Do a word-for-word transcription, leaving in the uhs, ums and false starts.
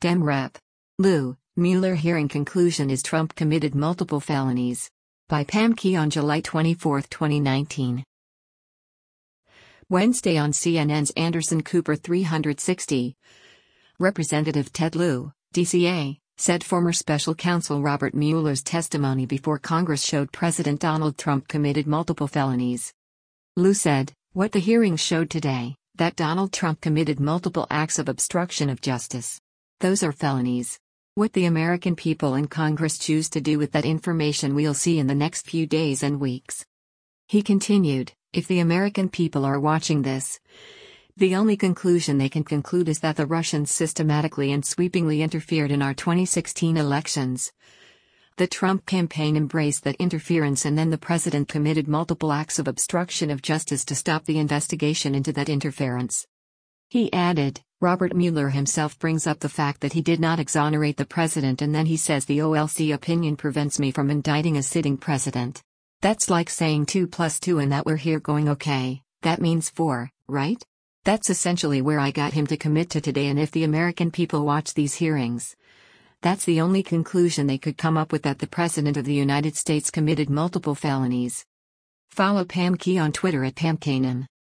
Dem Rep. Lou, Mueller hearing conclusion is Trump committed multiple felonies. By Pam Key on July twenty-fourth, twenty nineteen. Wednesday on C N N's Anderson Cooper three sixty. Representative Ted Lieu, D C A, said former special counsel Robert Mueller's testimony before Congress showed President Donald Trump committed multiple felonies. Lieu said, "What the hearings showed today, that Donald Trump committed multiple acts of obstruction of justice. Those are felonies. What the American people in Congress choose to do with that information we'll see in the next few days and weeks." He continued, "If the American people are watching this, the only conclusion they can conclude is that the Russians systematically and sweepingly interfered in our twenty sixteen elections. The Trump campaign embraced that interference, and then the president committed multiple acts of obstruction of justice to stop the investigation into that interference." He added, "Robert Mueller himself brings up the fact that he did not exonerate the president, and then he says the O L C opinion prevents me from indicting a sitting president. That's like saying two plus two and that we're here going okay, that means four, right? That's essentially where I got him to commit to today, and if the American people watch these hearings, that's the only conclusion they could come up with, that the President of the United States committed multiple felonies." Follow Pam Key on Twitter at Pam Kanan.